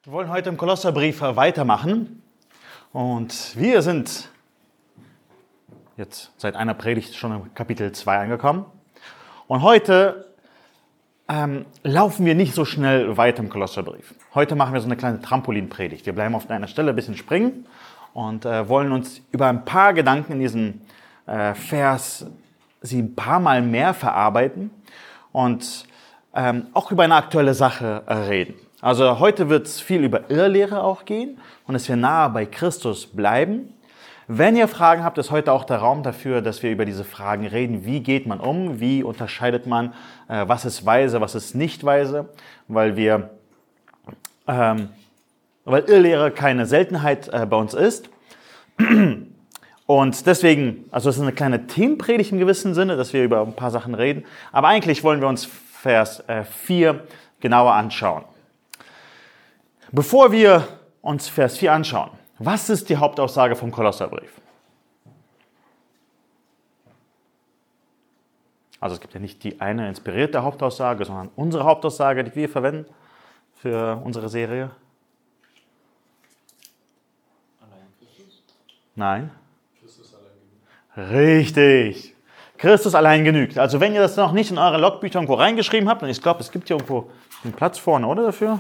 Wir wollen heute im Kolosserbrief weitermachen und wir sind jetzt seit einer Predigt schon im Kapitel 2 angekommen und heute laufen wir nicht so schnell weiter im Kolosserbrief. Heute machen wir so eine kleine Trampolinpredigt. Wir bleiben auf einer Stelle ein bisschen springen und wollen uns über ein paar Gedanken in diesem Vers sie ein paar Mal mehr verarbeiten und auch über eine aktuelle Sache reden. Also heute wird es viel über Irrlehre auch gehen und dass wir nahe bei Christus bleiben. Wenn ihr Fragen habt, ist heute auch der Raum dafür, dass wir über diese Fragen reden. Wie geht man um? Wie unterscheidet man, was ist weise, was ist nicht weise? Weil Irrlehre keine Seltenheit bei uns ist. Und deswegen, also es ist eine kleine Themenpredigt im gewissen Sinne, dass wir über ein paar Sachen reden. Aber eigentlich wollen wir uns Vers 4 genauer anschauen. Bevor wir uns Vers 4 anschauen, was ist die Hauptaussage vom Kolosserbrief? Also es gibt ja nicht die eine inspirierte Hauptaussage, sondern unsere Hauptaussage, die wir verwenden für unsere Serie. Allein Christus? Nein. Christus allein genügt. Richtig. Christus allein genügt. Also wenn ihr das noch nicht in eure Logbücher irgendwo reingeschrieben habt, und ich glaube, es gibt hier irgendwo einen Platz vorne, oder dafür?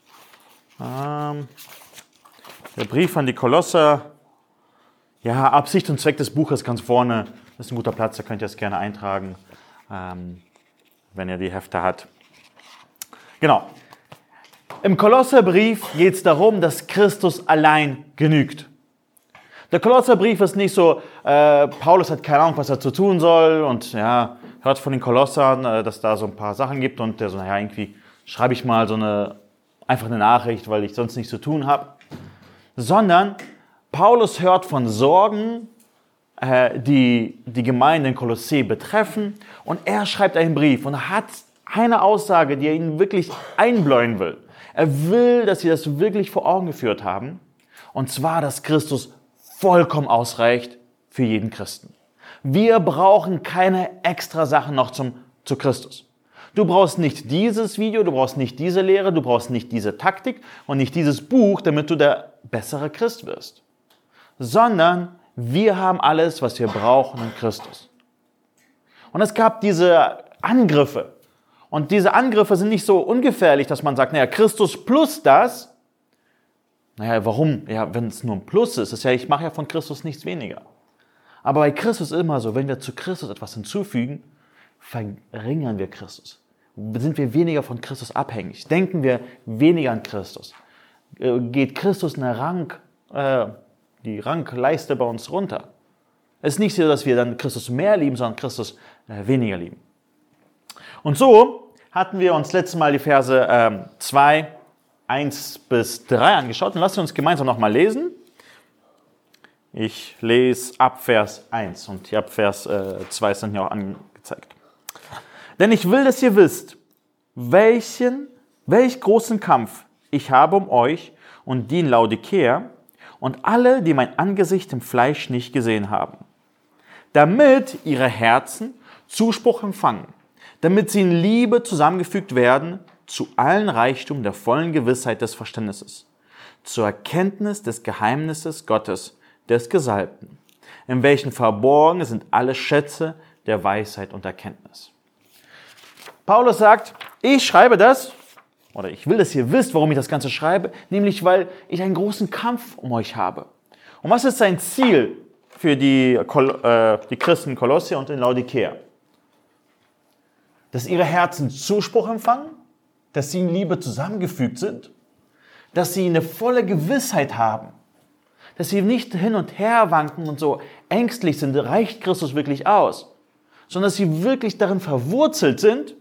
Der Brief an die Kolosser. Ja, Absicht und Zweck des Buches ganz vorne. Das ist ein guter Platz, da könnt ihr es gerne eintragen, wenn ihr die Hefte habt. Genau. Im Kolosserbrief geht es darum, dass Christus allein genügt. Der Kolosserbrief ist nicht so, Paulus hat keine Ahnung, was er zu tun soll und ja, hört von den Kolossern, dass da so ein paar Sachen gibt und der so, naja, irgendwie schreibe ich mal einfach eine Nachricht, weil ich sonst nichts zu tun habe. Sondern Paulus hört von Sorgen, die die Gemeinde in Kolossee betreffen und er schreibt einen Brief und hat eine Aussage, die er ihnen wirklich einbläuen will. Er will, dass sie das wirklich vor Augen geführt haben und zwar, dass Christus vollkommen ausreicht für jeden Christen. Wir brauchen keine extra Sachen noch zu Christus. Du brauchst nicht dieses Video, du brauchst nicht diese Lehre, du brauchst nicht diese Taktik und nicht dieses Buch, damit du der bessere Christ wirst. Sondern wir haben alles, was wir brauchen in Christus. Und es gab diese Angriffe. Und diese Angriffe sind nicht so ungefährlich, dass man sagt, naja, Christus plus das. Naja, warum? Ja, wenn es nur ein Plus ist, ich mache ja von Christus nichts weniger. Aber bei Christus ist immer so, wenn wir zu Christus etwas hinzufügen, verringern wir Christus. Sind wir weniger von Christus abhängig? Denken wir weniger an Christus? Geht Christus die Rangleiste bei uns runter? Es ist nicht so, dass wir dann Christus mehr lieben, sondern Christus weniger lieben. Und so hatten wir uns letztes Mal die Verse 2, 1 bis 3 angeschaut. Und lasst uns gemeinsam nochmal lesen. Ich lese ab Vers 1 und hier ab Vers 2 sind hier auch angezeigt. Denn ich will, dass ihr wisst, welch großen Kampf ich habe um euch und die in Laodicea und alle, die mein Angesicht im Fleisch nicht gesehen haben, damit ihre Herzen Zuspruch empfangen, damit sie in Liebe zusammengefügt werden zu allen Reichtum der vollen Gewissheit des Verständnisses, zur Erkenntnis des Geheimnisses Gottes, des Gesalbten, in welchen verborgen sind alle Schätze der Weisheit und Erkenntnis. Paulus sagt, ich schreibe das, oder ich will, dass ihr wisst, warum ich das Ganze schreibe, nämlich weil ich einen großen Kampf um euch habe. Und was ist sein Ziel für die Christen in Kolosse und in Laodicea? Dass ihre Herzen Zuspruch empfangen, dass sie in Liebe zusammengefügt sind, dass sie eine volle Gewissheit haben, dass sie nicht hin und her wanken und so ängstlich sind, reicht Christus wirklich aus, sondern dass sie wirklich darin verwurzelt sind,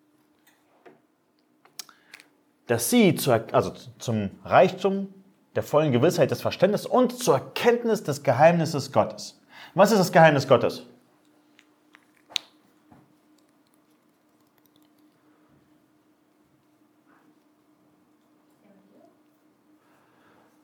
dass sie zum Reichtum der vollen Gewissheit des Verständnisses und zur Erkenntnis des Geheimnisses Gottes. Was ist das Geheimnis Gottes?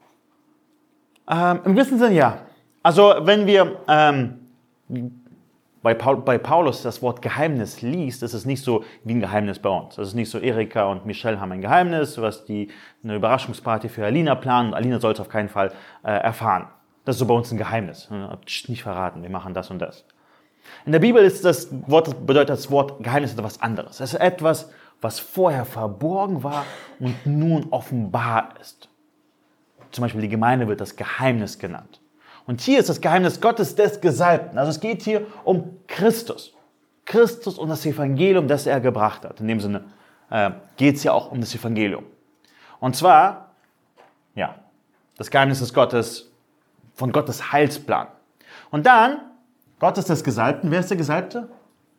Im gewissen Sinne ja. Also wenn wir bei Paulus das Wort Geheimnis liest, ist es nicht so wie ein Geheimnis bei uns. Es ist nicht so, Erika und Michelle haben ein Geheimnis, was die eine Überraschungsparty für Alina planen und Alina soll es auf keinen Fall erfahren. Das ist so bei uns ein Geheimnis. Nicht verraten, wir machen das und das. In der Bibel ist bedeutet das Wort Geheimnis etwas anderes. Es ist etwas, was vorher verborgen war und nun offenbar ist. Zum Beispiel die Gemeinde wird das Geheimnis genannt. Und hier ist das Geheimnis Gottes des Gesalbten. Also es geht hier um Christus. Christus und das Evangelium, das er gebracht hat. In dem Sinne geht es ja auch um das Evangelium. Und zwar, ja, das Geheimnis des Gottes, von Gottes Heilsplan. Und dann, Gott ist des Gesalbten. Wer ist der Gesalbte?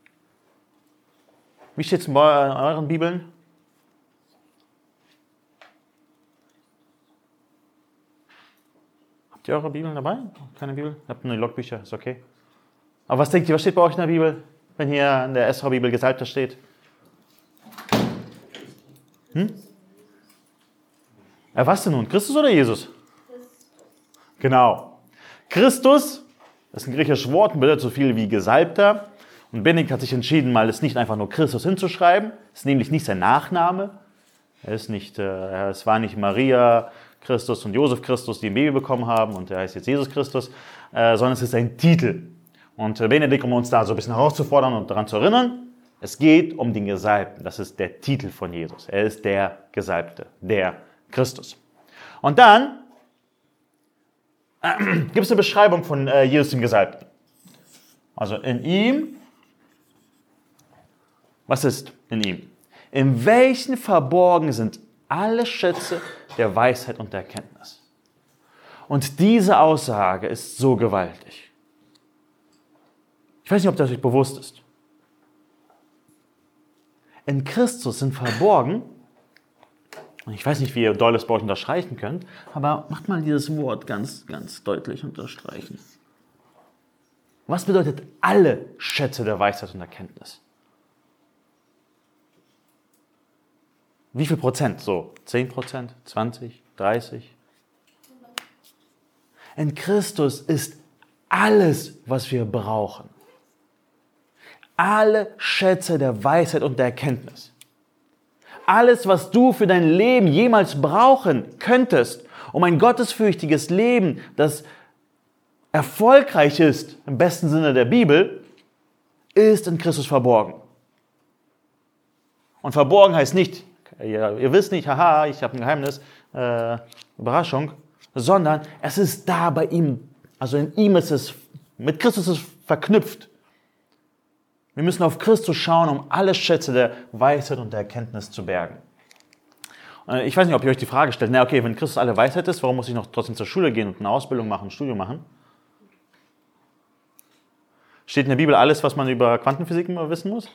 Wie steht es in euren Bibeln? Habt ihr eure Bibeln dabei? Keine Bibel? Ihr habt nur die Logbücher, ist okay. Aber was denkt ihr, was steht bei euch in der Bibel, wenn hier in der Esra-Bibel Gesalbter steht? Was denn nun? Christus oder Jesus? Genau. Christus ist ein griechisches Wort und bedeutet so viel wie Gesalbter. Und Benedikt hat sich entschieden, mal es nicht einfach nur Christus hinzuschreiben. Es ist nämlich nicht sein Nachname. Es war nicht Maria Christus und Josef Christus, die ein Baby bekommen haben und er heißt jetzt Jesus Christus, sondern es ist ein Titel. Und Benedikt, um uns da so ein bisschen herauszufordern und daran zu erinnern, es geht um den Gesalbten. Das ist der Titel von Jesus. Er ist der Gesalbte, der Christus. Und dann gibt es eine Beschreibung von Jesus dem Gesalbten. Also in ihm, was ist in ihm? In welchen verborgen sind alle Schätze der Weisheit und der Erkenntnis? Und diese Aussage ist so gewaltig. Ich weiß nicht, ob das euch bewusst ist. In Christus sind verborgen, und ich weiß nicht, wie ihr doll es bei euch unterstreichen könnt, aber macht mal dieses Wort ganz, ganz deutlich unterstreichen. Was bedeutet alle Schätze der Weisheit und Erkenntnis? Wie viel Prozent? So 10%, 20, 30? In Christus ist alles, was wir brauchen. Alle Schätze der Weisheit und der Erkenntnis. Alles, was du für dein Leben jemals brauchen könntest, um ein gottesfürchtiges Leben, das erfolgreich ist, im besten Sinne der Bibel, ist in Christus verborgen. Und verborgen heißt nicht, ihr wisst nicht, haha, ich habe ein Geheimnis, Überraschung, sondern es ist da bei ihm. Also in ihm ist es, mit Christus ist es verknüpft. Wir müssen auf Christus schauen, um alle Schätze der Weisheit und der Erkenntnis zu bergen. Ich weiß nicht, ob ihr euch die Frage stellt, na okay, wenn Christus alle Weisheit ist, warum muss ich noch trotzdem zur Schule gehen und eine Ausbildung machen, ein Studium machen? Steht in der Bibel alles, was man über Quantenphysik immer wissen muss?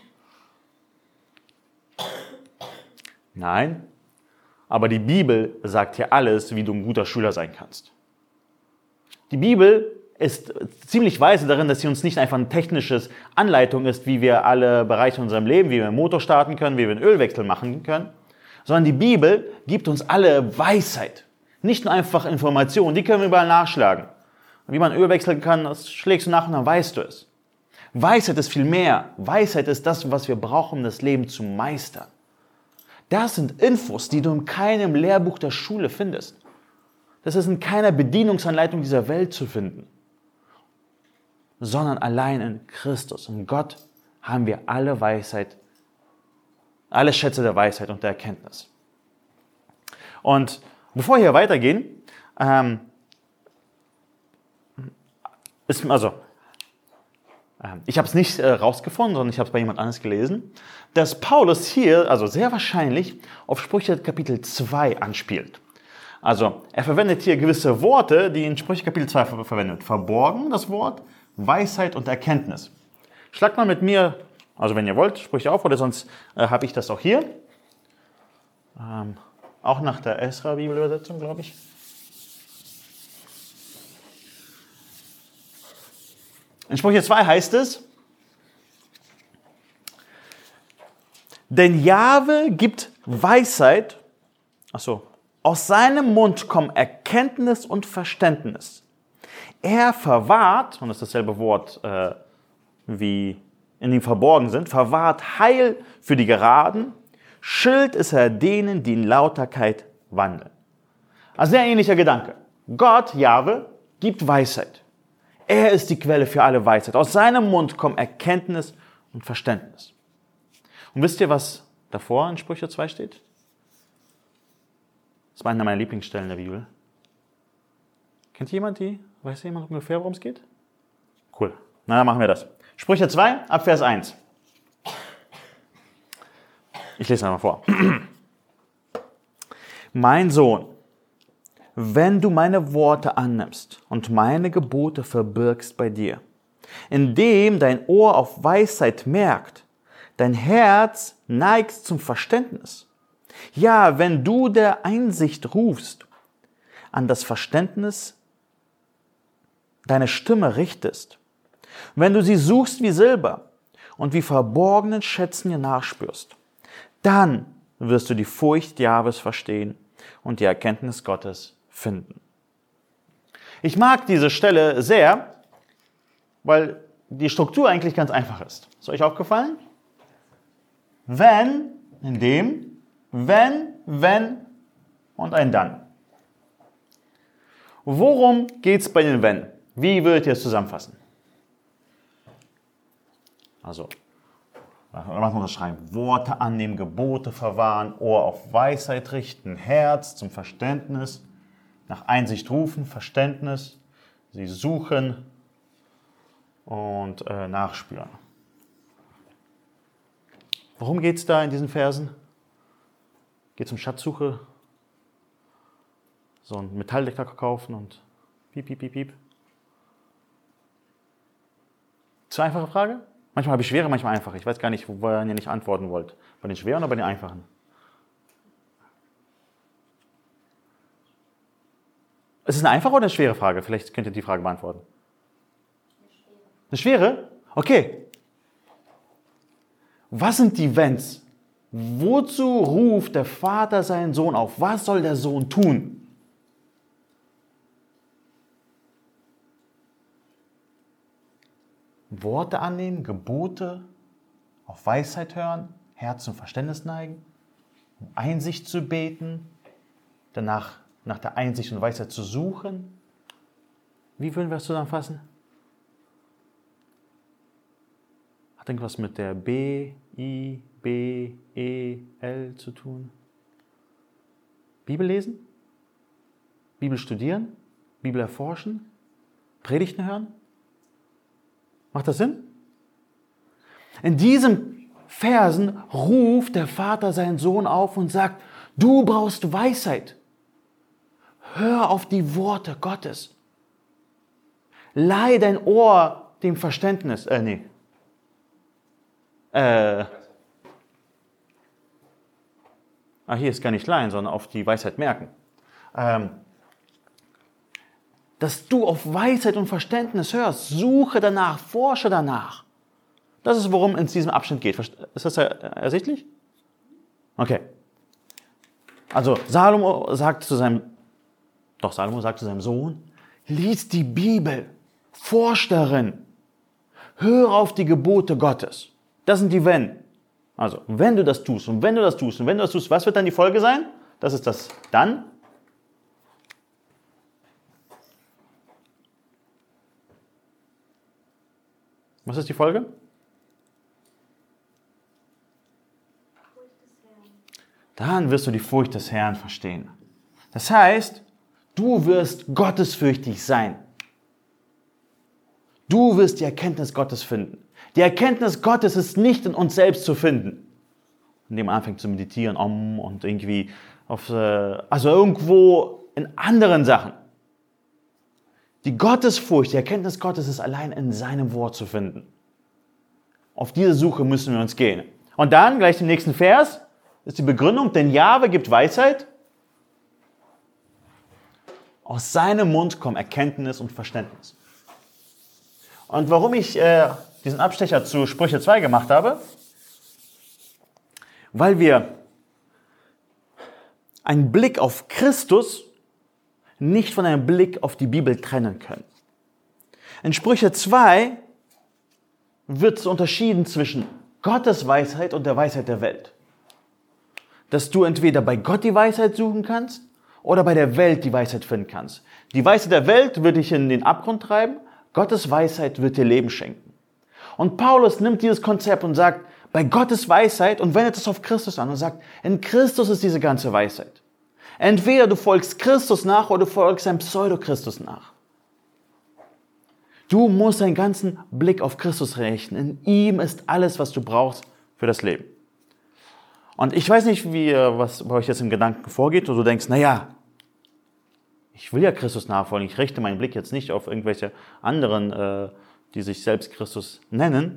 Nein, aber die Bibel sagt hier alles, wie du ein guter Schüler sein kannst. Die Bibel ist ziemlich weise darin, dass sie uns nicht einfach eine technische Anleitung ist, wie wir alle Bereiche in unserem Leben, wie wir einen Motor starten können, wie wir einen Ölwechsel machen können, sondern die Bibel gibt uns alle Weisheit. Nicht nur einfach Informationen, die können wir überall nachschlagen. Wie man Öl wechseln kann, das schlägst du nach und dann weißt du es. Weisheit ist viel mehr. Weisheit ist das, was wir brauchen, um das Leben zu meistern. Das sind Infos, die du in keinem Lehrbuch der Schule findest. Das ist in keiner Bedienungsanleitung dieser Welt zu finden. Sondern allein in Christus. In Gott haben wir alle Weisheit, alle Schätze der Weisheit und der Erkenntnis. Und bevor wir hier weitergehen, ich habe es nicht rausgefunden, sondern ich habe es bei jemand anderes gelesen, dass Paulus hier, also sehr wahrscheinlich, auf Sprüche Kapitel 2 anspielt. Also er verwendet hier gewisse Worte, die in Sprüche Kapitel 2 verwendet. Verborgen, das Wort, Weisheit und Erkenntnis. Schlagt mal mit mir, also wenn ihr wollt, Sprüche auf, oder sonst habe ich das auch hier. Auch nach der Esra-Bibelübersetzung, glaube ich. In Sprüche 2 heißt es, denn Jahwe gibt Weisheit, aus seinem Mund kommen Erkenntnis und Verständnis. Er verwahrt, und das ist dasselbe Wort wie in ihm verborgen sind, verwahrt Heil für die Geraden, Schild ist er denen, die in Lauterkeit wandeln. Also sehr ähnlicher Gedanke. Gott, Jahwe, gibt Weisheit. Er ist die Quelle für alle Weisheit. Aus seinem Mund kommen Erkenntnis und Verständnis. Und wisst ihr, was davor in Sprüche 2 steht? Das war eine meiner Lieblingsstellen der Bibel. Kennt jemand die? Weiß jemand ungefähr, worum es geht? Cool. Na, dann machen wir das. Sprüche 2, ab Vers 1. Ich lese einmal vor. Mein Sohn, wenn du meine Worte annimmst und meine Gebote verbirgst bei dir, indem dein Ohr auf Weisheit merkt, dein Herz neigst zum Verständnis. Ja, wenn du der Einsicht rufst, an das Verständnis deine Stimme richtest, wenn du sie suchst wie Silber und wie verborgenen Schätzen ihr nachspürst, dann wirst du die Furcht Jahwes verstehen und die Erkenntnis Gottes finden. Ich mag diese Stelle sehr, weil die Struktur eigentlich ganz einfach ist. Ist euch aufgefallen? Wenn, in dem, wenn und ein dann. Worum geht es bei den Wenn? Wie würdet ihr es zusammenfassen? Also, lass uns das schreiben. Worte annehmen, Gebote verwahren, Ohr auf Weisheit richten, Herz zum Verständnis, nach Einsicht rufen, Verständnis, sie suchen und nachspüren. Worum geht es da in diesen Versen? Geht es um Schatzsuche? So einen Metalldetektor kaufen und piep, piep, piep, piep. Zu einfache Frage? Manchmal habe ich schwere, manchmal einfache. Ich weiß gar nicht, wo ihr nicht antworten wollt. Bei den schweren oder bei den einfachen? Ist es eine einfache oder eine schwere Frage? Vielleicht könnt ihr die Frage beantworten. Eine schwere? Okay. Was sind die Wenns? Wozu ruft der Vater seinen Sohn auf? Was soll der Sohn tun? Worte annehmen, Gebote, auf Weisheit hören, Herz und Verständnis neigen, um Einsicht zu beten, danach nach der Einsicht und Weisheit zu suchen. Wie würden wir das zusammenfassen? Hat irgendwas mit der B-I-B-E-L zu tun? Bibel lesen? Bibel studieren? Bibel erforschen? Predigten hören? Macht das Sinn? In diesen Versen ruft der Vater seinen Sohn auf und sagt, du brauchst Weisheit. Hör auf die Worte Gottes. Leih dein Ohr dem Verständnis. Hier ist gar nicht leihen, sondern auf die Weisheit merken. Dass du auf Weisheit und Verständnis hörst. Suche danach, forsche danach. Das ist, worum es in diesem Abschnitt geht. Ist das ersichtlich? Okay. Also Salomo sagt zu seinem Sohn, lies die Bibel, forsch darin, höre auf die Gebote Gottes. Das sind die Wenn. Also, wenn du das tust und wenn du das tust und wenn du das tust, was wird dann die Folge sein? Das ist das Dann. Was ist die Folge? Dann wirst du die Furcht des Herrn verstehen. Das heißt, du wirst gottesfürchtig sein. Du wirst die Erkenntnis Gottes finden. Die Erkenntnis Gottes ist nicht in uns selbst zu finden, indem man anfängt zu meditieren und irgendwie also irgendwo in anderen Sachen. Die Gottesfurcht, die Erkenntnis Gottes ist allein in seinem Wort zu finden. Auf diese Suche müssen wir uns gehen. Und dann, gleich im nächsten Vers, ist die Begründung, denn Jahwe gibt Weisheit. Aus seinem Mund kommen Erkenntnis und Verständnis. Und warum ich diesen Abstecher zu Sprüche 2 gemacht habe, weil wir einen Blick auf Christus nicht von einem Blick auf die Bibel trennen können. In Sprüche 2 wird unterschieden zwischen Gottes Weisheit und der Weisheit der Welt. Dass du entweder bei Gott die Weisheit suchen kannst oder bei der Welt die Weisheit finden kannst. Die Weisheit der Welt wird dich in den Abgrund treiben, Gottes Weisheit wird dir Leben schenken. Und Paulus nimmt dieses Konzept und sagt, bei Gottes Weisheit und wendet es auf Christus an und sagt, in Christus ist diese ganze Weisheit. Entweder du folgst Christus nach oder du folgst einem Pseudo-Christus nach. Du musst deinen ganzen Blick auf Christus richten. In ihm ist alles, was du brauchst für das Leben. Und ich weiß nicht, was bei euch jetzt im Gedanken vorgeht, oder du denkst, naja, ich will ja Christus nachfolgen, ich richte meinen Blick jetzt nicht auf irgendwelche anderen, die sich selbst Christus nennen.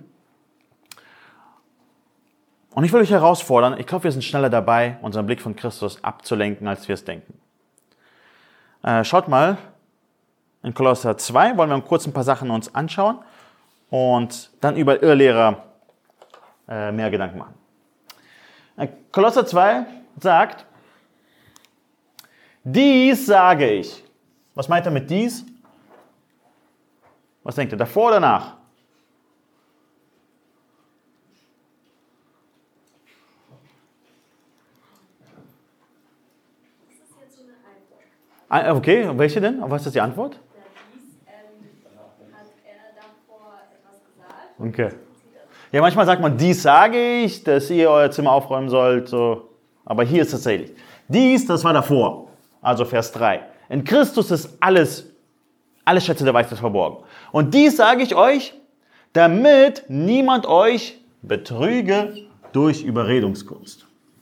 Und ich will euch herausfordern, ich glaube, wir sind schneller dabei, unseren Blick von Christus abzulenken, als wir es denken. Schaut mal, in Kolosser 2 wollen wir kurz ein paar Sachen uns anschauen und dann über Irrlehrer mehr Gedanken machen. Kolosser 2 sagt, dies sage ich. Was meint er mit dies? Was denkt ihr, davor oder danach? Das ist jetzt so eine Antwort. Okay, welche denn? Was ist die Antwort? Ja, dies hat er davor etwas gesagt. Okay. Ja, manchmal sagt man, dies sage ich, dass ihr euer Zimmer aufräumen sollt. So. Aber hier ist tatsächlich. Dies, das war davor. Also Vers 3. In Christus ist alle Schätze der Weisheit verborgen. Und dies sage ich euch, damit niemand euch betrüge durch Überredungskunst.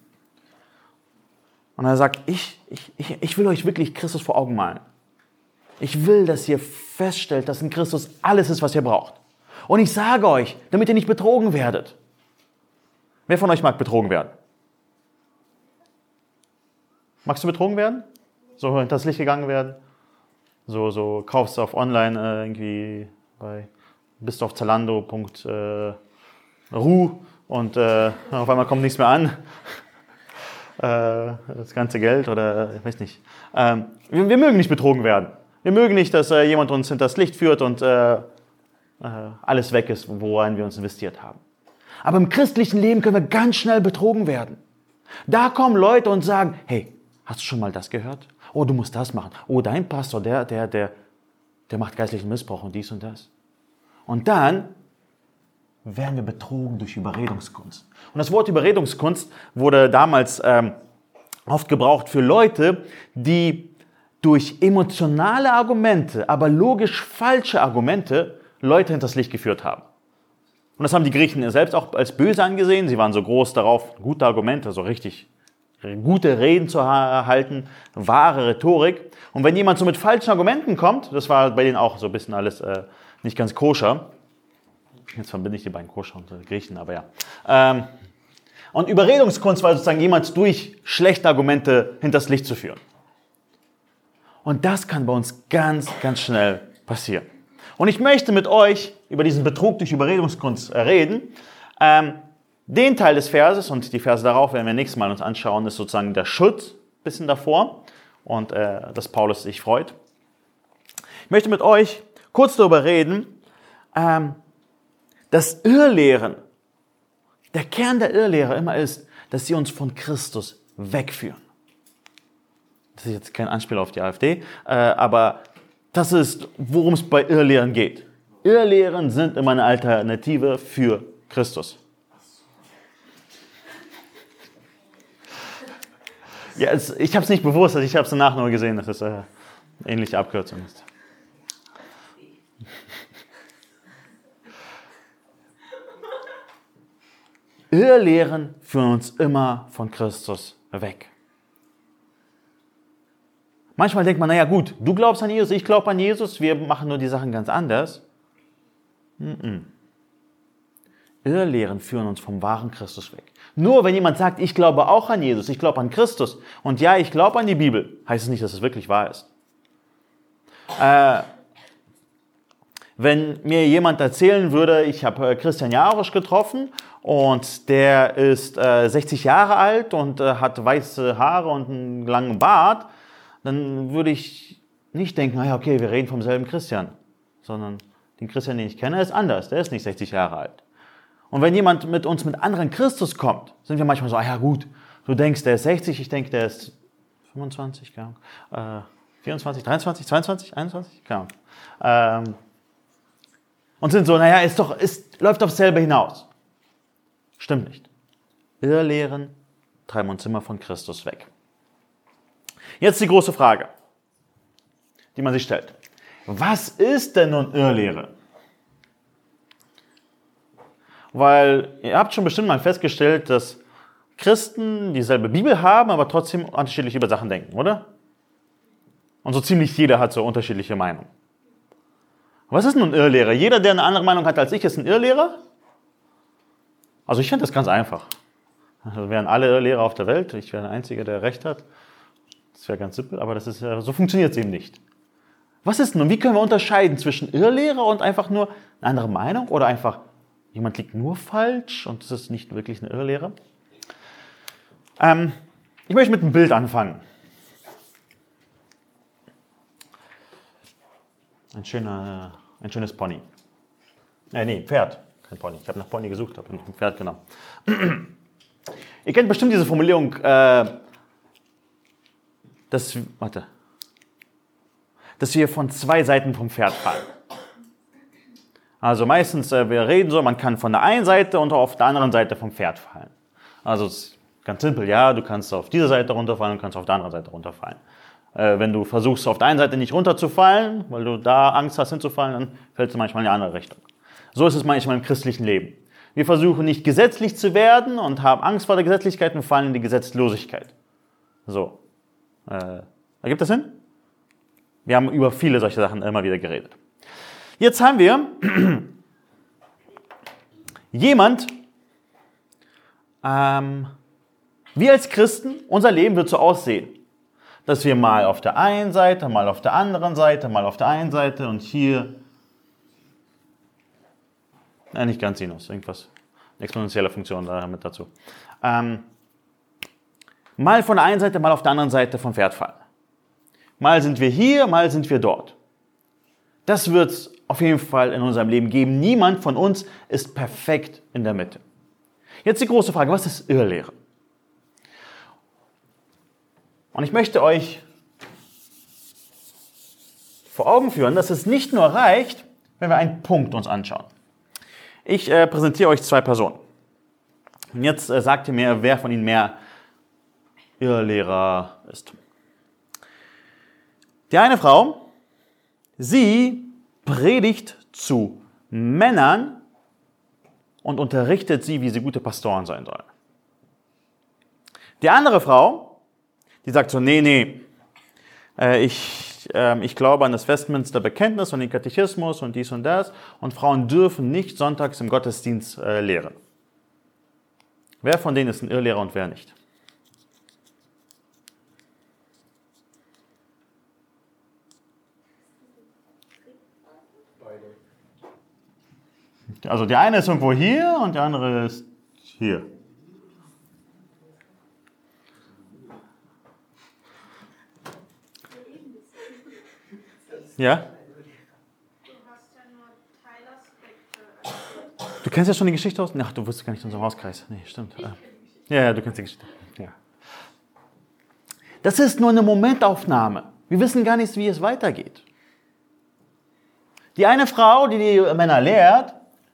Und er sagt, ich will euch wirklich Christus vor Augen malen. Ich will, dass ihr feststellt, dass in Christus alles ist, was ihr braucht. Und ich sage euch, damit ihr nicht betrogen werdet. Wer von euch mag betrogen werden? Magst du betrogen werden? So hinter das Licht gegangen werden? So kaufst du auf online irgendwie bist du auf Zalando.ru und auf einmal kommt nichts mehr an. Das ganze Geld oder ich weiß nicht. Wir mögen nicht betrogen werden. Wir mögen nicht, dass jemand uns hinter das Licht führt und alles weg ist, worin wir uns investiert haben. Aber im christlichen Leben können wir ganz schnell betrogen werden. Da kommen Leute und sagen, hey, hast du schon mal das gehört? Oh, du musst das machen. Oh, dein Pastor, der macht geistlichen Missbrauch und dies und das. Und dann werden wir betrogen durch Überredungskunst. Und das Wort Überredungskunst wurde damals oft gebraucht für Leute, die durch emotionale Argumente, aber logisch falsche Argumente Leute hinters Licht geführt haben. Und das haben die Griechen selbst auch als böse angesehen. Sie waren so groß darauf, gute Argumente, so richtig gute Reden zu halten, wahre Rhetorik. Und wenn jemand so mit falschen Argumenten kommt, das war bei denen auch so ein bisschen alles nicht ganz koscher. Jetzt verbinde ich die beiden Koscher und Griechen, aber ja. Und Überredungskunst war sozusagen jemand durch schlechte Argumente hinters Licht zu führen. Und das kann bei uns ganz, ganz schnell passieren. Und ich möchte mit euch über diesen Betrug durch Überredungskunst reden. Den Teil des Verses und die Verse darauf werden wir nächstes Mal uns anschauen, ist sozusagen der Schutz, bisschen davor und dass Paulus sich freut. Ich möchte mit euch kurz darüber reden, dass Irrlehren, der Kern der Irrlehre immer ist, dass sie uns von Christus wegführen. Das ist jetzt kein Anspiel auf die AfD, aber das ist, worum es bei Irrlehren geht. Irrlehren sind immer eine Alternative für Christus. Ja, ich habe es nicht bewusst, ich habe es danach nur gesehen, dass es eine ähnliche Abkürzung ist. Irrlehren führen uns immer von Christus weg. Manchmal denkt man, naja gut, du glaubst an Jesus, ich glaube an Jesus, wir machen nur die Sachen ganz anders. Irrlehren führen uns vom wahren Christus weg. Nur wenn jemand sagt, ich glaube auch an Jesus, ich glaube an Christus und ja, ich glaube an die Bibel, heißt es nicht, dass es wirklich wahr ist. Wenn mir jemand erzählen würde, ich habe Christian Jarosch getroffen und der ist 60 Jahre alt und hat weiße Haare und einen langen Bart, dann würde ich nicht denken, naja, okay, wir reden vom selben Christian, sondern Den Christian, den ich kenne, ist anders. Der ist nicht 60 Jahre alt. Und wenn jemand mit uns mit anderen Christus kommt, sind wir manchmal so, ja gut, du denkst, der ist 60, ich denke, der ist 25, keine Ahnung, 24, 23, 22, 21, keine Ahnung. Und sind so, naja, läuft aufs selbe hinaus. Stimmt nicht. Irrlehren treiben uns immer von Christus weg. Jetzt die große Frage, die man sich stellt. Was ist denn nun Irrlehre? Weil ihr habt schon bestimmt mal festgestellt, dass Christen dieselbe Bibel haben, aber trotzdem unterschiedlich über Sachen denken, oder? Und so ziemlich jeder hat so unterschiedliche Meinungen. Was ist nun Irrlehre? Jeder, der eine andere Meinung hat als ich, ist ein Irrlehrer? Also ich finde das ganz einfach. Also wären alle Irrlehrer auf der Welt, ich wäre der Einzige, der Recht hat. Das wäre ganz simpel, aber so funktioniert es eben nicht. Was ist nun? Wie können wir unterscheiden zwischen Irrlehre und einfach nur eine andere Meinung oder einfach jemand liegt nur falsch und das ist nicht wirklich eine Irrlehre? Ich möchte mit einem Bild anfangen. Ein schönes Pony. Pferd. Kein Pony. Ich habe nach Pony gesucht, habe ein Pferd genommen. Ihr kennt bestimmt diese Formulierung, dass wir von zwei Seiten vom Pferd fallen. Also meistens, wir reden so, man kann von der einen Seite und auf der anderen Seite vom Pferd fallen. Also es ist ganz simpel, ja, du kannst auf dieser Seite runterfallen und kannst auf der anderen Seite runterfallen. Wenn du versuchst, auf der einen Seite nicht runterzufallen, weil du da Angst hast hinzufallen, dann fällst du manchmal in eine andere Richtung. So ist es manchmal im christlichen Leben. Wir versuchen nicht gesetzlich zu werden und haben Angst vor der Gesetzlichkeit und fallen in die Gesetzlosigkeit. So. Ergibt das Sinn? Wir haben über viele solche Sachen immer wieder geredet. Jetzt haben wir jemand, wir als Christen, unser Leben wird so aussehen, dass wir mal auf der einen Seite, mal auf der anderen Seite, mal auf der einen Seite und hier, nicht ganz Sinus, irgendwas, eine exponentielle Funktion damit dazu. Mal von der einen Seite, mal auf der anderen Seite vom Pferd fallen. Mal sind wir hier, mal sind wir dort. Das wird es auf jeden Fall in unserem Leben geben. Niemand von uns ist perfekt in der Mitte. Jetzt die große Frage, was ist Irrlehre? Und ich möchte euch vor Augen führen, dass es nicht nur reicht, wenn wir einen Punkt uns anschauen. Ich präsentiere euch zwei Personen. Und jetzt sagt ihr mir, wer von ihnen mehr Irrlehrer ist. Die eine Frau, sie predigt zu Männern und unterrichtet sie, wie sie gute Pastoren sein sollen. Die andere Frau, die sagt so, nee, ich glaube an das Westminster Bekenntnis und den Katechismus und dies und das und Frauen dürfen nicht sonntags im Gottesdienst lehren. Wer von denen ist ein Irrlehrer und wer nicht? Beide. Also die eine ist irgendwo hier und die andere ist hier. Ja? Du hast ja nur Teilaspekte. Du kennst ja schon die Geschichte aus? Ach, du wusstest gar nicht in unserem Hauskreis. Nee, stimmt. Ja, du kennst die Geschichte. Ja. Das ist nur eine Momentaufnahme. Wir wissen gar nicht, wie es weitergeht. Die eine Frau, die die Männer lehrt,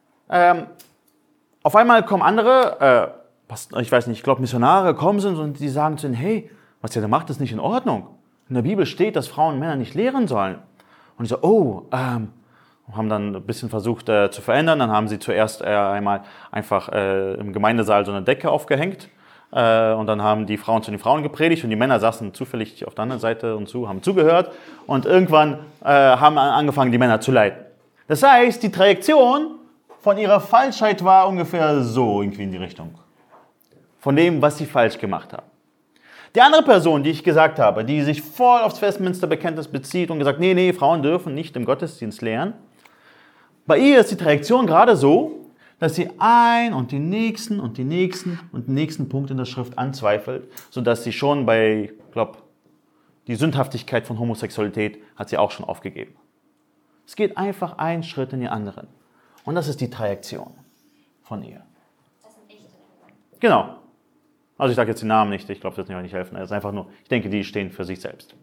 auf einmal kommen andere, ich weiß nicht, ich glaube Missionare kommen sind und die sagen zu ihnen, hey, was ihr da macht, ist nicht in Ordnung. In der Bibel steht, dass Frauen Männer nicht lehren sollen. Und ich so, haben dann ein bisschen versucht zu verändern. Dann haben sie zuerst einmal einfach im Gemeindesaal so eine Decke aufgehängt. Und dann haben die Frauen zu den Frauen gepredigt und die Männer saßen zufällig auf der anderen Seite und haben zugehört. Und irgendwann haben angefangen, die Männer zu leiten. Das heißt, die Trajektion von ihrer Falschheit war ungefähr so irgendwie in die Richtung. Von dem, was sie falsch gemacht haben. Die andere Person, die ich gesagt habe, die sich voll aufs Westminster Bekenntnis bezieht und gesagt, nee, Frauen dürfen nicht im Gottesdienst lehren. Bei ihr ist die Trajektion gerade so, dass sie ein und den nächsten und den nächsten und den nächsten Punkt in der Schrift anzweifelt, sodass sie schon bei, die Sündhaftigkeit von Homosexualität hat sie auch schon aufgegeben. Es geht einfach einen Schritt in den anderen. Und das ist die Trajektion von Ehe. Das sind echte Lehrer. Genau. Also ich sage jetzt den Namen nicht, ich glaube, das wird mir nicht helfen. Es ist einfach nur, ich denke, die stehen für sich selbst.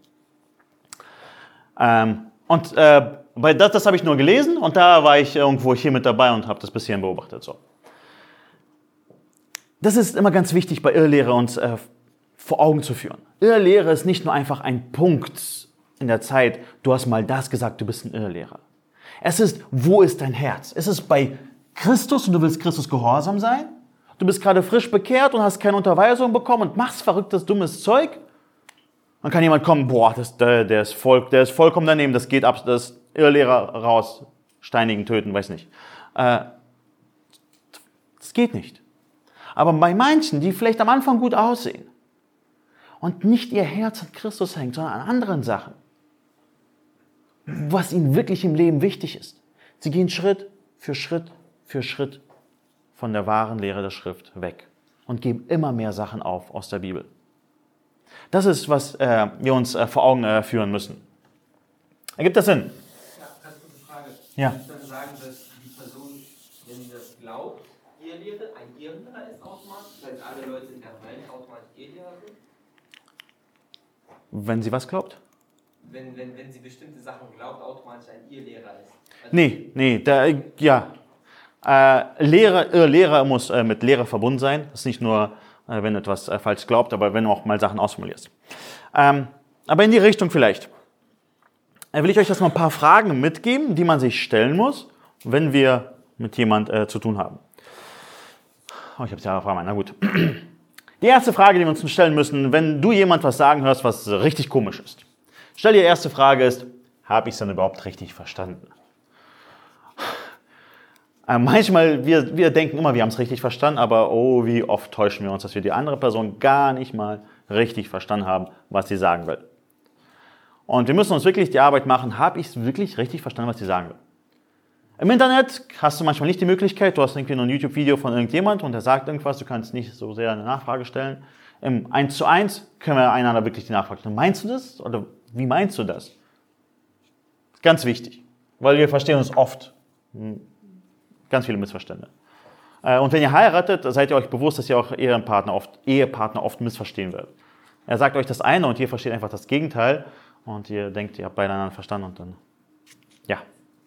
Das habe ich nur gelesen und da war ich irgendwo hier mit dabei und habe das ein bisschen beobachtet. So. Das ist immer ganz wichtig bei Irrlehre uns vor Augen zu führen. Irrlehre ist nicht nur einfach ein Punkt in der Zeit, du hast mal das gesagt, du bist ein Irrlehrer. Es ist, wo ist dein Herz? Ist es bei Christus und du willst Christus gehorsam sein? Du bist gerade frisch bekehrt und hast keine Unterweisung bekommen und machst verrücktes, dummes Zeug? Dann kann jemand kommen, boah, der ist vollkommen daneben, das geht ab, das ist Irrlehrer raus, steinigen, töten, weiß nicht. Das geht nicht. Aber bei manchen, die vielleicht am Anfang gut aussehen und nicht ihr Herz an Christus hängt, sondern an anderen Sachen, was ihnen wirklich im Leben wichtig ist. Sie gehen Schritt für Schritt für Schritt von der wahren Lehre der Schrift weg und geben immer mehr Sachen auf aus der Bibel. Das ist, was wir uns vor Augen führen müssen. Ergibt das Sinn? Ja, ganz kurze Frage. Ja. Würdest du dann sagen, dass die Person, wenn sie das glaubt, Irrlehre ein Irrlehrer ist automatisch, weil alle Leute in der Welt automatisch Irrlehrer sind? Wenn sie was glaubt? Wenn sie bestimmte Sachen glaubt, automatisch ein Irrlehrer ist. Also Irrlehrer muss mit Lehre verbunden sein. Das ist nicht nur, wenn du etwas falsch glaubt, aber wenn du auch mal Sachen ausformulierst. Aber in die Richtung vielleicht. Will ich euch jetzt mal ein paar Fragen mitgeben, die man sich stellen muss, wenn wir mit jemand zu tun haben. Oh, ich habe es ja auf einmal. Na gut. Die erste Frage, die wir uns stellen müssen, wenn du jemand was sagen hörst, was richtig komisch ist. Stell dir die erste Frage ist, habe ich es denn überhaupt richtig verstanden? Manchmal, wir denken immer, wir haben es richtig verstanden, aber oh, wie oft täuschen wir uns, dass wir die andere Person gar nicht mal richtig verstanden haben, was sie sagen will. Und wir müssen uns wirklich die Arbeit machen, habe ich es wirklich richtig verstanden, was sie sagen will. Im Internet hast du manchmal nicht die Möglichkeit, du hast irgendwie nur ein YouTube-Video von irgendjemand und der sagt irgendwas, du kannst nicht so sehr eine Nachfrage stellen. Im 1:1 können wir einander wirklich die Nachfrage stellen. Meinst du das? Oder wie meinst du das? Ganz wichtig, weil wir verstehen uns oft. Ganz viele Missverständnisse. Und wenn ihr heiratet, seid ihr euch bewusst, dass ihr auch Ehepartner oft missverstehen werdet. Er sagt euch das eine und ihr versteht einfach das Gegenteil und ihr denkt, ihr habt beide einander verstanden und dann, ja.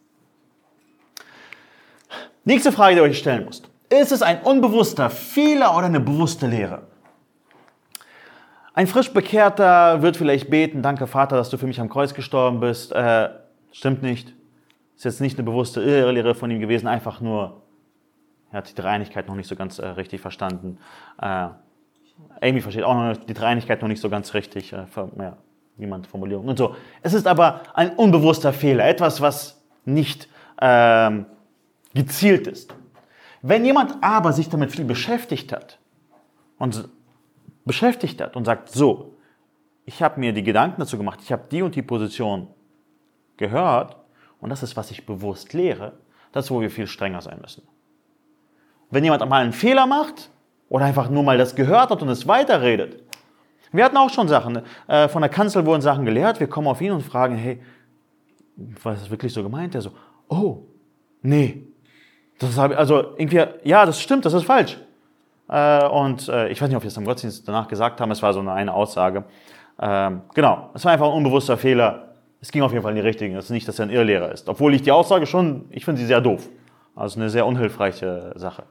Nächste Frage, die ihr euch stellen müsst. Ist es ein unbewusster Fehler oder eine bewusste Lehre? Ein frisch Bekehrter wird vielleicht beten, danke Vater, dass du für mich am Kreuz gestorben bist. Stimmt nicht. Ist jetzt nicht eine bewusste Irrlehre von ihm gewesen, einfach nur, er hat die Dreieinigkeit noch nicht so ganz richtig verstanden. Amy versteht auch noch die Dreieinigkeit noch nicht so ganz richtig, wie man Formulierung und so. Es ist aber ein unbewusster Fehler, etwas, was nicht gezielt ist. Wenn jemand aber sich damit viel beschäftigt hat und sagt, so, ich habe mir die Gedanken dazu gemacht, ich habe die und die Position gehört und das ist, was ich bewusst lehre, das ist, wo wir viel strenger sein müssen. Wenn jemand mal einen Fehler macht oder einfach nur mal das gehört hat und es weiterredet. Wir hatten auch schon Sachen, von der Kanzel wurden Sachen gelehrt, wir kommen auf ihn und fragen, hey, war das wirklich so gemeint? Der so, oh, nee, das ja, das stimmt, das ist falsch. Ich weiß nicht, ob wir es am Gottesdienst danach gesagt haben, es war so eine Aussage. Genau, es war einfach ein unbewusster Fehler. Es ging auf jeden Fall in die Richtige. Es ist nicht, dass er ein Irrlehrer ist. Obwohl ich die Aussage schon, ich finde sie sehr doof. Also eine sehr unhilfreiche Sache.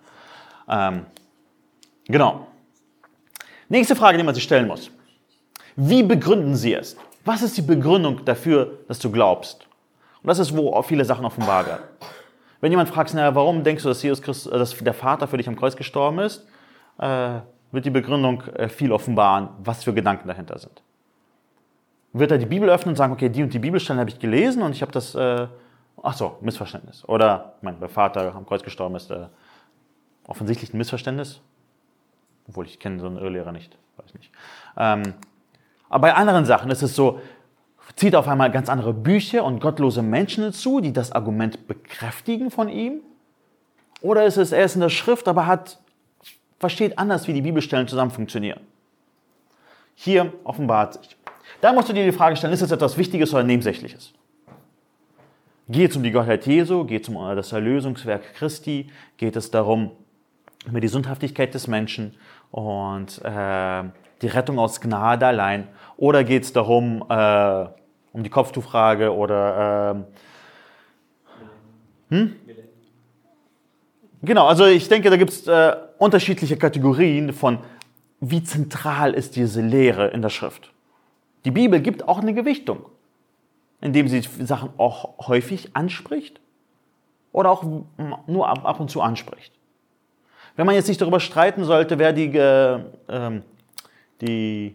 Genau. Nächste Frage, die man sich stellen muss. Wie begründen sie es? Was ist die Begründung dafür, dass du glaubst? Und das ist, wo viele Sachen offenbar werden. Wenn jemand fragt, warum denkst du, dass Jesus Christus, dass der Vater für dich am Kreuz gestorben ist, wird die Begründung viel offenbaren, was für Gedanken dahinter sind. Wird er die Bibel öffnen und sagen, okay, die und die Bibelstellen habe ich gelesen und ich habe das, Missverständnis. Oder, der Vater am Kreuz gestorben ist, offensichtlich ein Missverständnis. Obwohl, ich kenne so einen Irrlehrer nicht, weiß nicht. Aber bei anderen Sachen ist es so, zieht auf einmal ganz andere Bücher und gottlose Menschen hinzu, die das Argument bekräftigen von ihm. Oder ist es, er ist in der Schrift, aber versteht anders, wie die Bibelstellen zusammen funktionieren. Hier offenbart sich. Da musst du dir die Frage stellen, ist es etwas Wichtiges oder Nebensächliches? Geht es um die Gottheit Jesu? Geht es um das Erlösungswerk Christi? Geht es darum, über die Sündhaftigkeit des Menschen und die Rettung aus Gnade allein? Oder geht es darum, um die Kopftuchfrage oder... Genau, also ich denke, da gibt es unterschiedliche Kategorien von, wie zentral ist diese Lehre in der Schrift. Die Bibel gibt auch eine Gewichtung, indem sie Sachen auch häufig anspricht oder auch nur ab und zu anspricht. Wenn man jetzt nicht darüber streiten sollte, wer die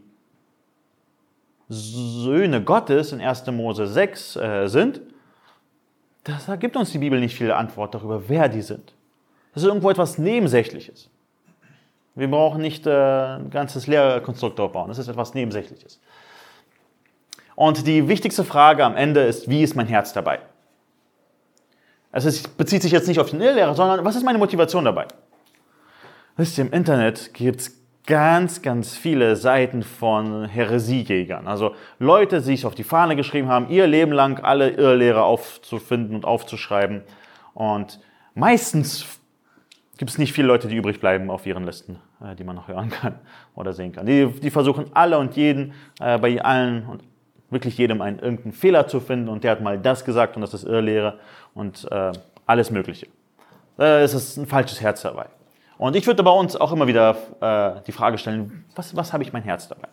Söhne Gottes in 1. Mose 6 sind, da gibt uns die Bibel nicht viel Antwort darüber, wer die sind. Das ist irgendwo etwas Nebensächliches. Wir brauchen nicht ein ganzes Lehrkonstrukt aufbauen, das ist etwas Nebensächliches. Und die wichtigste Frage am Ende ist, wie ist mein Herz dabei? Also es bezieht sich jetzt nicht auf den Irrlehrer, sondern was ist meine Motivation dabei? Wisst ihr, im Internet gibt es ganz, ganz viele Seiten von Heresiejägern. Also Leute, die sich auf die Fahne geschrieben haben, ihr Leben lang alle Irrlehrer aufzufinden und aufzuschreiben. Und meistens gibt es nicht viele Leute, die übrig bleiben auf ihren Listen, die man noch hören kann oder sehen kann. Die versuchen alle und jeden, bei allen und wirklich jedem irgendeinen Fehler zu finden und der hat mal das gesagt und das ist Irrlehre und alles Mögliche. Es ist ein falsches Herz dabei. Und ich würde bei uns auch immer wieder die Frage stellen, was habe ich mein Herz dabei?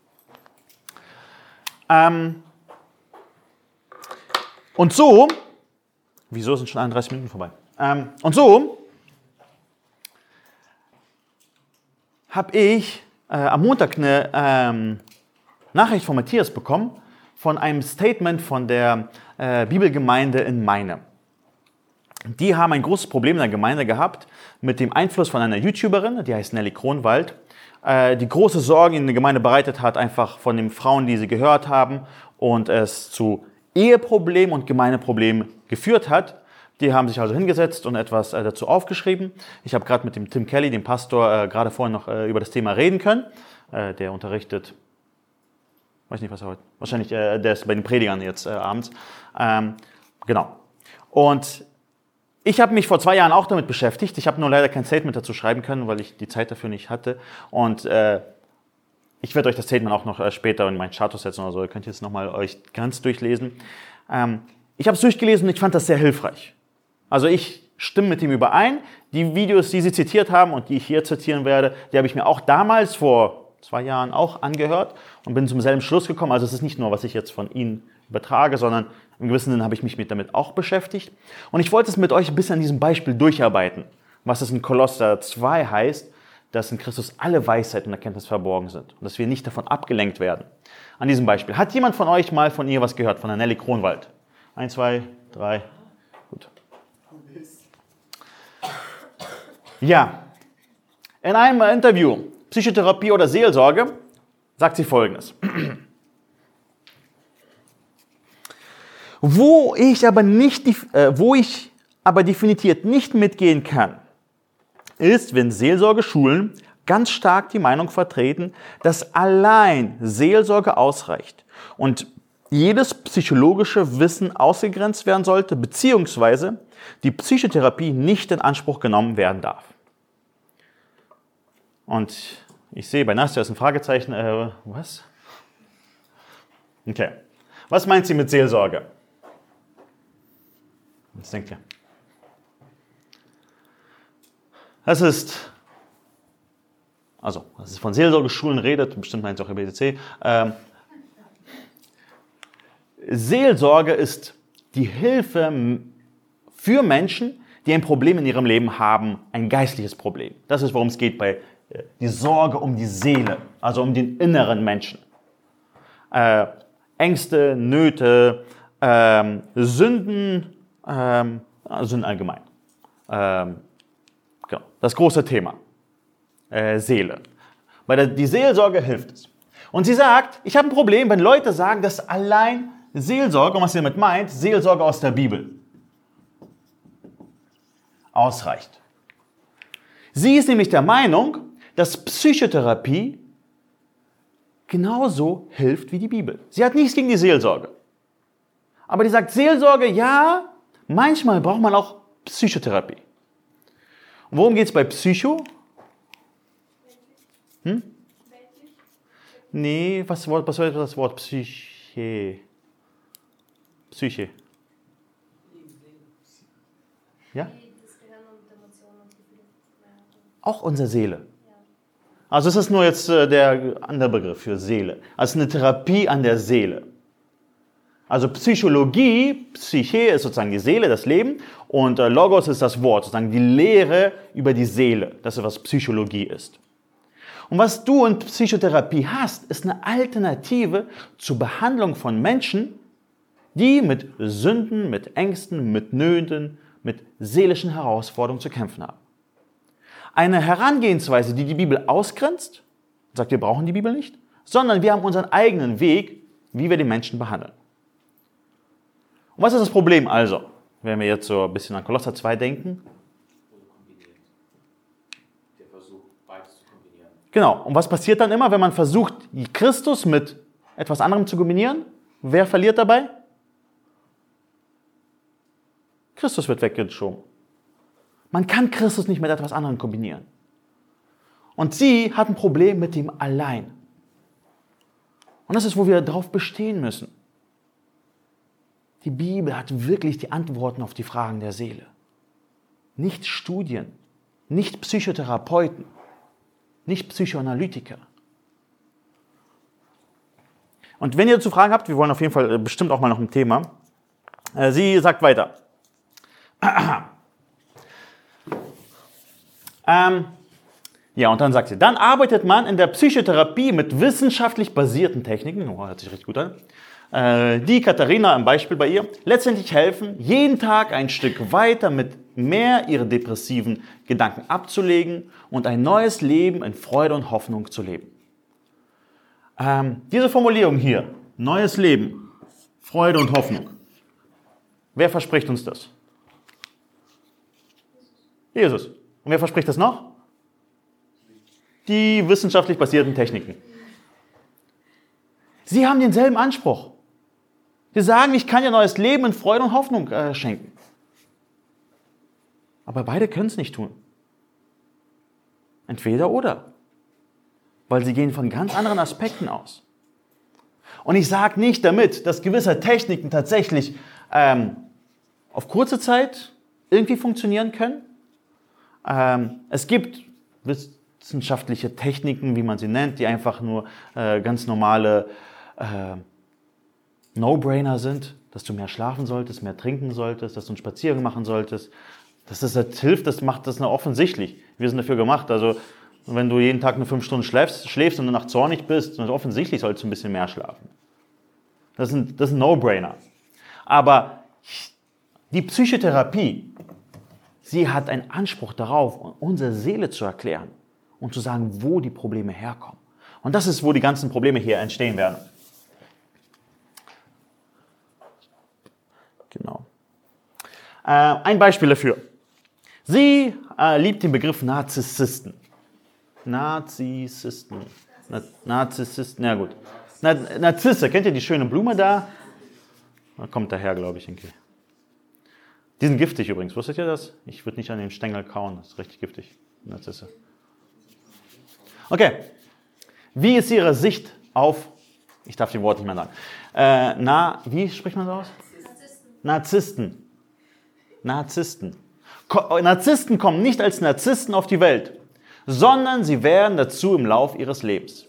Und so, wieso sind schon 31 Minuten vorbei? Und so habe ich am Montag eine Nachricht von Matthias bekommen, von einem Statement von der Bibelgemeinde in Meine. Die haben ein großes Problem in der Gemeinde gehabt mit dem Einfluss von einer YouTuberin, die heißt Nelly Kronwald, die große Sorgen in der Gemeinde bereitet hat, einfach von den Frauen, die sie gehört haben und es zu Eheproblemen und Gemeindeproblemen geführt hat. Die haben sich also hingesetzt und etwas dazu aufgeschrieben. Ich habe gerade mit dem Tim Kelly, dem Pastor, gerade vorhin noch über das Thema reden können. Der unterrichtet, weiß nicht, was er heute, wahrscheinlich, der ist bei den Predigern jetzt abends. Genau. Und ich habe mich vor 2 Jahren auch damit beschäftigt. Ich habe nur leider kein Statement dazu schreiben können, weil ich die Zeit dafür nicht hatte. Und ich werde euch das Statement auch noch später in meinen Status setzen oder so. Ihr könnt jetzt nochmal euch ganz durchlesen. Ich habe es durchgelesen und ich fand das sehr hilfreich. Also ich stimme mit ihm überein. Die Videos, die sie zitiert haben und die ich hier zitieren werde, die habe ich mir auch damals vor 2 Jahren auch angehört und bin zum selben Schluss gekommen. Also es ist nicht nur, was ich jetzt von ihnen übertrage, sondern im gewissen Sinne habe ich mich damit auch beschäftigt. Und ich wollte es mit euch ein bisschen an diesem Beispiel durcharbeiten, was es in Kolosser 2 heißt, dass in Christus alle Weisheit und Erkenntnis verborgen sind und dass wir nicht davon abgelenkt werden. An diesem Beispiel. Hat jemand von euch mal von ihr was gehört, von der Nelly Kronwald? 1, 2, 3, gut. Ja, in einem Interview, Psychotherapie oder Seelsorge, sagt sie Folgendes. Wo ich aber definitiv nicht mitgehen kann, ist, wenn Seelsorgeschulen ganz stark die Meinung vertreten, dass allein Seelsorge ausreicht und jedes psychologische Wissen ausgegrenzt werden sollte, beziehungsweise die Psychotherapie nicht in Anspruch genommen werden darf. Und ich sehe, bei Nastja ist ein Fragezeichen. Was? Okay. Was meint sie mit Seelsorge? Was denkt ihr? Das ist von Seelsorgeschulen redet, bestimmt meint sie auch EBTC. Seelsorge ist die Hilfe für Menschen, die ein Problem in ihrem Leben haben, ein geistliches Problem. Das ist, worum es geht bei die Sorge um die Seele, also um den inneren Menschen. Ängste, Nöte, Sünden, Sünden allgemein. Genau. Das große Thema. Seele. Die Seelsorge hilft es. Und sie sagt, ich habe ein Problem, wenn Leute sagen, dass allein Seelsorge, und was sie damit meint, Seelsorge aus der Bibel ausreicht. Sie ist nämlich der Meinung, dass Psychotherapie genauso hilft wie die Bibel. Sie hat nichts gegen die Seelsorge. Aber die sagt, Seelsorge, ja, Manchmal braucht man auch Psychotherapie. Und worum geht es bei Psycho? Nee, was bedeutet das Wort Psyche? Psyche. Ja? Das Gehirn und Emotionen und Gefühle. Auch unsere Seele. Also es ist nur jetzt der andere Begriff für Seele. Also eine Therapie an der Seele. Also Psychologie, Psyche ist sozusagen die Seele, das Leben, und Logos ist das Wort, sozusagen die Lehre über die Seele. Das ist, was Psychologie ist. Und was du in Psychotherapie hast, ist eine Alternative zur Behandlung von Menschen, die mit Sünden, mit Ängsten, mit Nöten, mit seelischen Herausforderungen zu kämpfen haben. Eine Herangehensweise, die die Bibel ausgrenzt, sagt, wir brauchen die Bibel nicht, sondern wir haben unseren eigenen Weg, wie wir die Menschen behandeln. Und was ist das Problem also, wenn wir jetzt so ein bisschen an Kolosser 2 denken? Der Versuch, beides zu kombinieren. Genau. Und was passiert dann immer, wenn man versucht, Christus mit etwas anderem zu kombinieren? Wer verliert dabei? Christus wird weggeschoben. Man kann Christus nicht mit etwas anderem kombinieren. Und sie hat ein Problem mit dem Allein. Und das ist, wo wir darauf bestehen müssen. Die Bibel hat wirklich die Antworten auf die Fragen der Seele. Nicht Studien, nicht Psychotherapeuten, nicht Psychoanalytiker. Und wenn ihr dazu Fragen habt, wir wollen auf jeden Fall bestimmt auch mal noch ein Thema. Sie sagt weiter. Ja, und dann sagt sie, dann arbeitet man in der Psychotherapie mit wissenschaftlich basierten Techniken, hört sich richtig gut an, die Katharina im Beispiel bei ihr, letztendlich helfen, jeden Tag ein Stück weiter mit mehr ihre depressiven Gedanken abzulegen und ein neues Leben in Freude und Hoffnung zu leben. Diese Formulierung hier, neues Leben, Freude und Hoffnung, wer verspricht uns das? Jesus. Und wer verspricht das noch? Die wissenschaftlich basierten Techniken. Sie haben denselben Anspruch. Sie sagen, ich kann dir neues Leben in Freude und Hoffnung schenken. Aber beide können es nicht tun. Entweder oder. Weil sie gehen von ganz anderen Aspekten aus. Und ich sage nicht damit, dass gewisse Techniken tatsächlich auf kurze Zeit irgendwie funktionieren können. Es gibt wissenschaftliche Techniken, wie man sie nennt, die einfach nur ganz normale No-Brainer sind, dass du mehr schlafen solltest, mehr trinken solltest, dass du einen Spaziergang machen solltest. Das hilft, das macht das offensichtlich. Wir sind dafür gemacht. Also wenn du jeden Tag nur 5 Stunden schläfst und danach zornig bist, dann offensichtlich solltest du ein bisschen mehr schlafen. Das ist ein No-Brainer. Aber die Psychotherapie, sie hat einen Anspruch darauf, unsere Seele zu erklären und zu sagen, wo die Probleme herkommen. Und das ist, wo die ganzen Probleme hier entstehen werden. Genau. Ein Beispiel dafür. Sie liebt den Begriff Narzissten. Narzissten, ja gut. Narzisse, kennt ihr die schöne Blume da? Da kommt daher, glaube ich. Okay. Die sind giftig übrigens, wusstet ihr das? Ich würde nicht an den Stängel kauen, das ist richtig giftig. Narzisse. Okay. Wie ist Ihre Sicht auf, ich darf die Worte nicht mehr sagen, wie spricht man das aus? Narzissten. Narzissten kommen nicht als Narzissten auf die Welt, sondern sie werden dazu im Lauf ihres Lebens.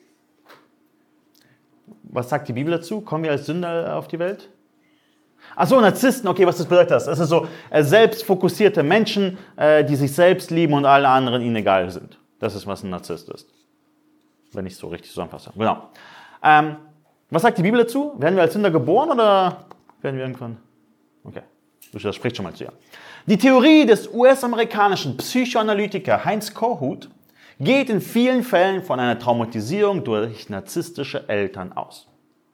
Was sagt die Bibel dazu? Kommen wir als Sünder auf die Welt? Achso, Narzissten, okay, was bedeutet das? Das sind so selbstfokussierte Menschen, die sich selbst lieben und alle anderen ihnen egal sind. Das ist, was ein Narzisst ist. Wenn ich es so richtig zusammenfasse. Genau. Was sagt die Bibel dazu? Werden wir als Sünder geboren oder werden wir irgendwann? Okay, das spricht schon mal zu ihr. Die Theorie des US-amerikanischen Psychoanalytiker Heinz Kohut geht in vielen Fällen von einer Traumatisierung durch narzisstische Eltern aus.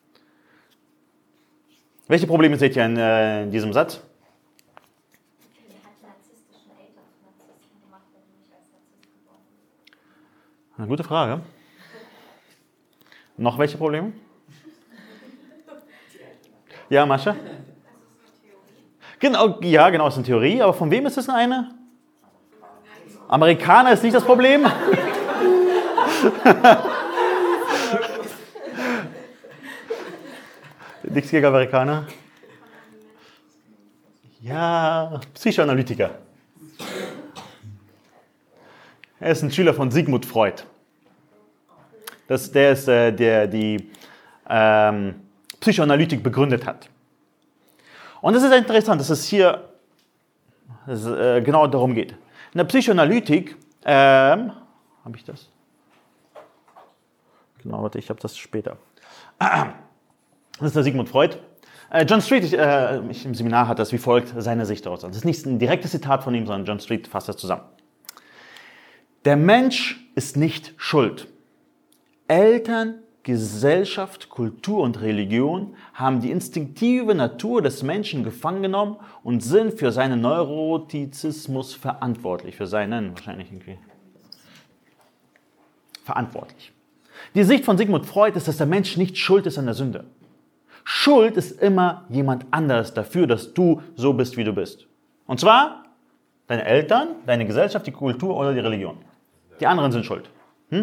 Welche Probleme seht ihr in diesem Satz? Wie hat narzisstische Eltern zu Narzissten gemacht, wenn du nicht als Narzisst geboren bist? Eine gute Frage. Noch welche Probleme? Ja, Mascha? Genau, ja, genau, ist eine Theorie, aber von wem ist das eine? Amerikaner ist nicht das Problem. Nichts gegen Amerikaner. Ja, Psychoanalytiker. Er ist ein Schüler von Sigmund Freud. Der ist der die Psychoanalytik begründet hat. Und das ist interessant, dass es hier genau darum geht. In der Psychoanalytik, habe ich das? Genau, warte, ich habe das später. Das ist der Sigmund Freud. John Street, im Seminar hat das wie folgt seine Sicht daraus. Das ist nicht ein direktes Zitat von ihm, sondern John Street fasst das zusammen. Der Mensch ist nicht schuld. Eltern, Gesellschaft, Kultur und Religion haben die instinktive Natur des Menschen gefangen genommen und sind für seinen Neurotizismus verantwortlich. Für seinen wahrscheinlich irgendwie. Verantwortlich. Die Sicht von Sigmund Freud ist, dass der Mensch nicht schuld ist an der Sünde. Schuld ist immer jemand anderes dafür, dass du so bist, wie du bist. Und zwar deine Eltern, deine Gesellschaft, die Kultur oder die Religion. Die anderen sind schuld.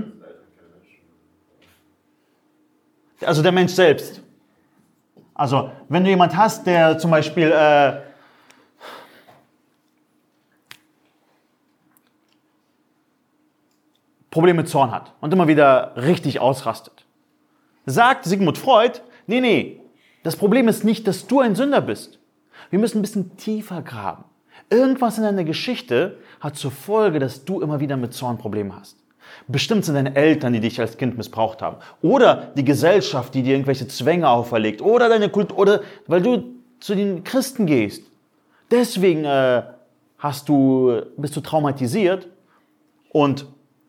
Also der Mensch selbst. Also wenn du jemand hast, der zum Beispiel Probleme mit Zorn hat und immer wieder richtig ausrastet, sagt Sigmund Freud, nee, das Problem ist nicht, dass du ein Sünder bist. Wir müssen ein bisschen tiefer graben. Irgendwas in deiner Geschichte hat zur Folge, dass du immer wieder mit Zorn Probleme hast. Bestimmt sind deine Eltern, die dich als Kind missbraucht haben. Oder die Gesellschaft, die dir irgendwelche Zwänge auferlegt. Oder deine Kultur, oder weil du zu den Christen gehst. Deswegen bist du traumatisiert und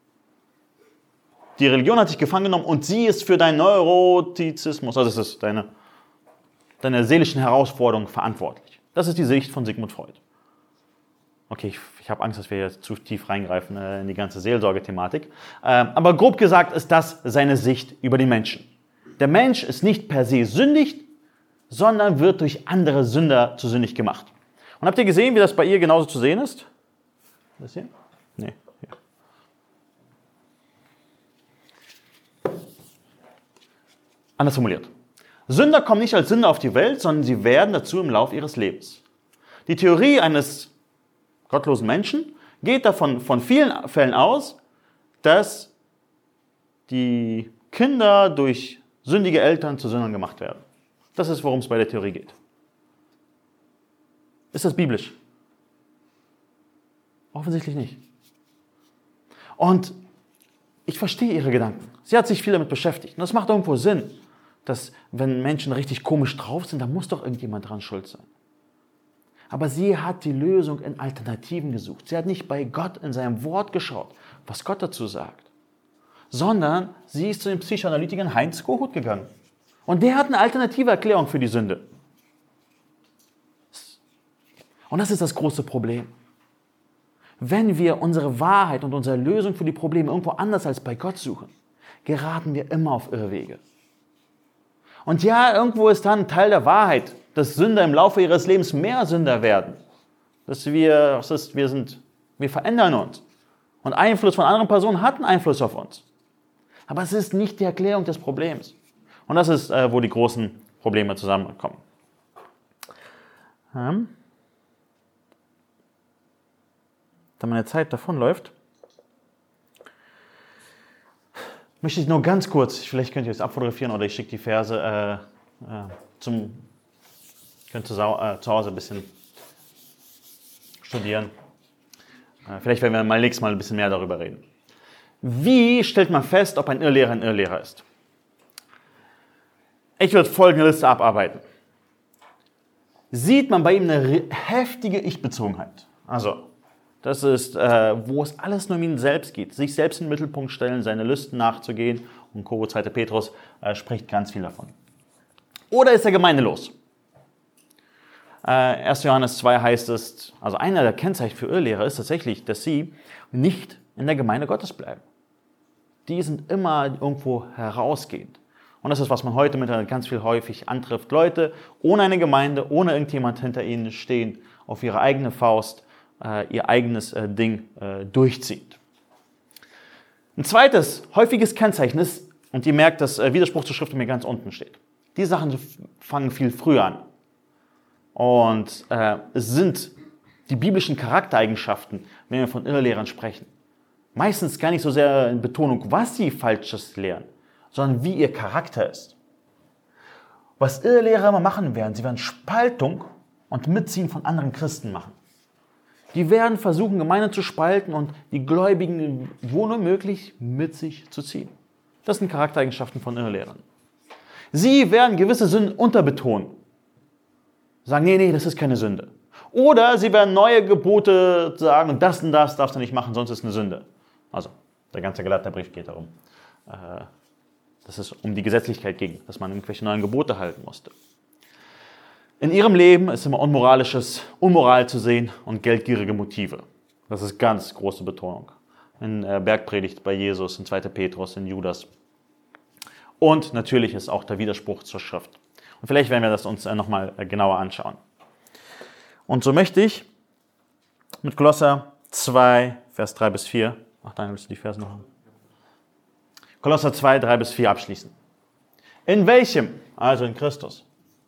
die Religion hat dich gefangen genommen und sie ist für deinen Neurotizismus, also das ist deine seelischen Herausforderungen verantwortlich. Das ist die Sicht von Sigmund Freud. Okay, ich habe Angst, dass wir jetzt zu tief reingreifen in die ganze Seelsorge-Thematik. Aber grob gesagt ist das seine Sicht über den Menschen. Der Mensch ist nicht per se sündig, sondern wird durch andere Sünder zu sündig gemacht. Und habt ihr gesehen, wie das bei ihr genauso zu sehen ist? Das hier? Nee. Hier. Anders formuliert. Sünder kommen nicht als Sünder auf die Welt, sondern sie werden dazu im Laufe ihres Lebens. Die Theorie eines gottlosen Menschen geht davon von vielen Fällen aus, dass die Kinder durch sündige Eltern zu Sündern gemacht werden. Das ist, worum es bei der Theorie geht. Ist das biblisch? Offensichtlich nicht. Und ich verstehe ihre Gedanken. Sie hat sich viel damit beschäftigt. Und das macht irgendwo Sinn, dass wenn Menschen richtig komisch drauf sind, dann muss doch irgendjemand dran schuld sein. Aber sie hat die Lösung in Alternativen gesucht. Sie hat nicht bei Gott in seinem Wort geschaut, was Gott dazu sagt, sondern sie ist zu dem Psychoanalytikern Heinz Kohut gegangen. Und der hat eine alternative Erklärung für die Sünde. Und das ist das große Problem. Wenn wir unsere Wahrheit und unsere Lösung für die Probleme irgendwo anders als bei Gott suchen, geraten wir immer auf Irrwege. Und ja, irgendwo ist dann ein Teil der Wahrheit, dass Sünder im Laufe ihres Lebens mehr Sünder werden. Wir verändern uns. Und Einfluss von anderen Personen hat einen Einfluss auf uns. Aber es ist nicht die Erklärung des Problems. Und das ist, wo die großen Probleme zusammenkommen. Da meine Zeit davonläuft, möchte ich nur ganz kurz, vielleicht könnt ihr es abfotografieren oder ich schicke die Verse könnt zu Hause ein bisschen studieren. Vielleicht werden wir mal nächstes Mal ein bisschen mehr darüber reden. Wie stellt man fest, ob ein Irrlehrer ein Irrlehrer ist? Ich würde folgende Liste abarbeiten. Sieht man bei ihm eine heftige Ich-Bezogenheit? Also, das ist, wo es alles nur um ihn selbst geht. Sich selbst in den Mittelpunkt stellen, seine Lüsten nachzugehen. Und Koro 2. Petrus spricht ganz viel davon. Oder ist er gemeindelos? 1. Johannes 2 heißt es, also einer der Kennzeichen für Irrlehrer ist tatsächlich, dass sie nicht in der Gemeinde Gottes bleiben. Die sind immer irgendwo herausgehend. Und das ist, was man heute mit ganz viel häufig antrifft. Leute ohne eine Gemeinde, ohne irgendjemand hinter ihnen stehen, auf ihre eigene Faust ihr eigenes Ding durchzieht. Ein zweites häufiges Kennzeichen ist, und ihr merkt, dass Widerspruch zur Schrift mir ganz unten steht. Die Sachen fangen viel früher an. Und es sind die biblischen Charaktereigenschaften, wenn wir von Irrlehrern sprechen. Meistens gar nicht so sehr in Betonung, was sie Falsches lehren, sondern wie ihr Charakter ist. Was Irrlehrer immer machen werden, sie werden Spaltung und Mitziehen von anderen Christen machen. Die werden versuchen, Gemeinden zu spalten und die Gläubigen, wo nur möglich, mit sich zu ziehen. Das sind Charaktereigenschaften von Irrlehrern. Sie werden gewisse Sünden unterbetonen. Sagen, nee, das ist keine Sünde. Oder sie werden neue Gebote sagen, und das darfst du nicht machen, sonst ist es eine Sünde. Also, der ganze Galaterbrief geht darum, dass es um die Gesetzlichkeit ging, dass man irgendwelche neuen Gebote halten musste. In ihrem Leben ist immer Unmoral zu sehen und geldgierige Motive. Das ist ganz große Betonung. In Bergpredigt bei Jesus, in 2. Petrus, in Judas. Und natürlich ist auch der Widerspruch zur Schrift. Und vielleicht werden wir das uns nochmal genauer anschauen. Und so möchte ich mit Kolosser 2, Vers 3 bis 4, Daniel, willst du die Verse noch haben? Kolosser 2, 3 bis 4 abschließen. In welchem, also in Christus,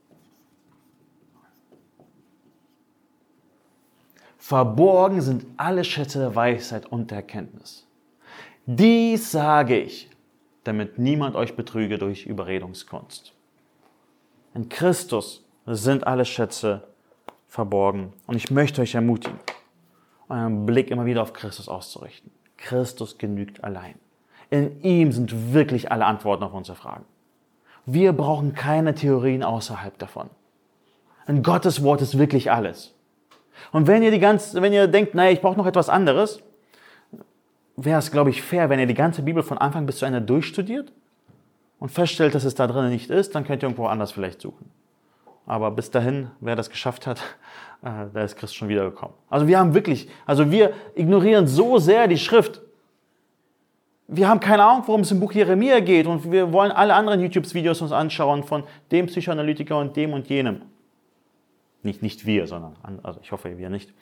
verborgen sind alle Schätze der Weisheit und der Erkenntnis. Dies sage ich, damit niemand euch betrüge durch Überredungskunst. In Christus sind alle Schätze verborgen. Und ich möchte euch ermutigen, euren Blick immer wieder auf Christus auszurichten. Christus genügt allein. In ihm sind wirklich alle Antworten auf unsere Fragen. Wir brauchen keine Theorien außerhalb davon. In Gottes Wort ist wirklich alles. Und wenn ihr denkt, naja, ich brauche noch etwas anderes, wäre es, glaube ich, fair, wenn ihr die ganze Bibel von Anfang bis zu Ende durchstudiert und feststellt, dass es da drin nicht ist, dann könnt ihr irgendwo anders vielleicht suchen. Aber bis dahin, wer das geschafft hat, da ist Christ schon wiedergekommen. Also wir ignorieren so sehr die Schrift. Wir haben keine Ahnung, worum es im Buch Jeremia geht und wir wollen alle anderen YouTube-Videos uns anschauen von dem Psychoanalytiker und dem und jenem. Nicht wir, sondern, also ich hoffe, wir nicht.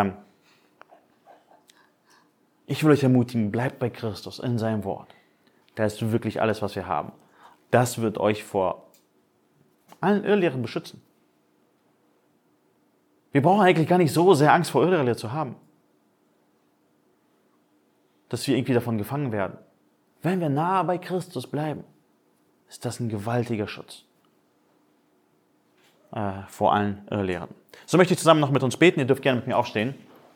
Ich will euch ermutigen, bleibt bei Christus in seinem Wort. Da ist wirklich alles, was wir haben. Das wird euch vor allen Irrlehren beschützen. Wir brauchen eigentlich gar nicht so sehr Angst vor Irrlehre zu haben, dass wir irgendwie davon gefangen werden. Wenn wir nahe bei Christus bleiben, ist das ein gewaltiger Schutz vor allen Irrlehren. So möchte ich zusammen noch mit uns beten. Ihr dürft gerne mit mir aufstehen.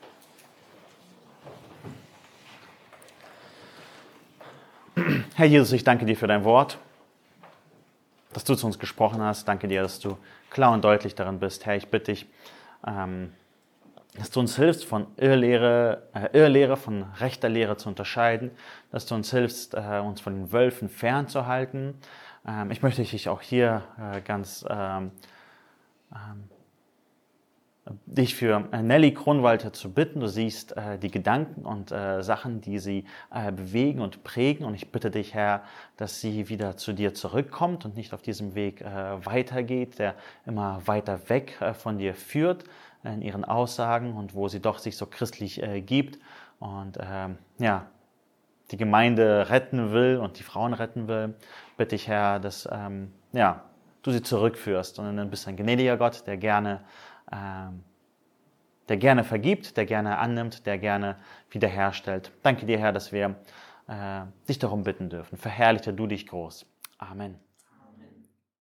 Herr Jesus, ich danke dir für dein Wort, dass du zu uns gesprochen hast. Danke dir, dass du klar und deutlich darin bist. Herr, ich bitte dich, dass du uns hilfst, von Irrlehre von rechter Lehre zu unterscheiden, dass du uns hilfst, uns von den Wölfen fernzuhalten. Ich möchte dich auch hier dich für Nelly Kronwalter zu bitten. Du siehst die Gedanken und Sachen, die sie bewegen und prägen. Und ich bitte dich, Herr, dass sie wieder zu dir zurückkommt und nicht auf diesem Weg weitergeht, der immer weiter weg von dir führt in ihren Aussagen und wo sie doch sich so christlich gibt und die Gemeinde retten will und die Frauen retten will. Bitte ich, Herr, dass du sie zurückführst und dann bist du ein gnädiger Gott, der gerne vergibt, der gerne annimmt, der gerne wiederherstellt. Danke dir, Herr, dass wir dich darum bitten dürfen. Verherrliche du dich groß. Amen.